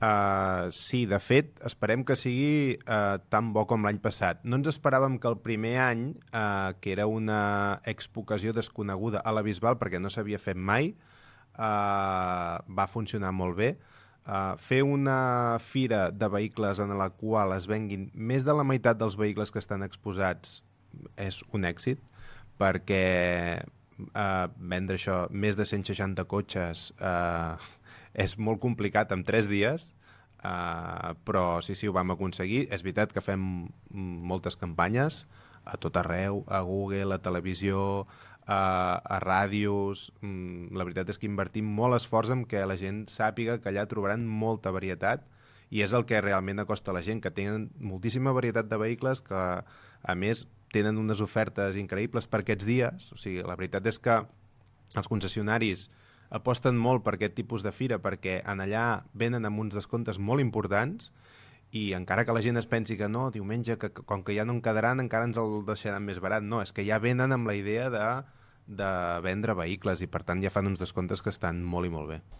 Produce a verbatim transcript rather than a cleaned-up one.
Uh, sí, de fet, esperem que sigui uh, tan bo com l'any passat. No ens esperàvem que el primer any, uh, que era una expocació desconeguda a la Bisbal, perquè no s'havia fet mai, uh, va funcionar molt bé. Uh, fer una fira de vehicles en la qual es venguin més de la meitat dels vehicles que estan exposats és un èxit, perquè uh, vendre això, més de cent seixanta cotxes... Uh, és molt complicat en tres dies, uh, però sí, sí, ho vam aconseguir. És veritat que fem moltes campanyes a tot arreu, a Google, a televisió, a, a ràdios. Mm, la veritat és que invertim molt esforç en que la gent sàpiga que allà trobaran molta varietat i és el que realment acosta a la gent, que tenen moltíssima varietat de vehicles que, a més, tenen unes ofertes increïbles per aquests dies. O sigui, la veritat és que els concessionaris aposten molt per aquest tipus de fira perquè en allà venen amb uns descomptes molt importants i encara que la gent es pensi que no, diumenge, que, que com que ja no en quedaran, encara ens el deixaran més barat. No, és que ja venen amb la idea de, de vendre vehicles i per tant ja fan uns descomptes que estan molt i molt bé.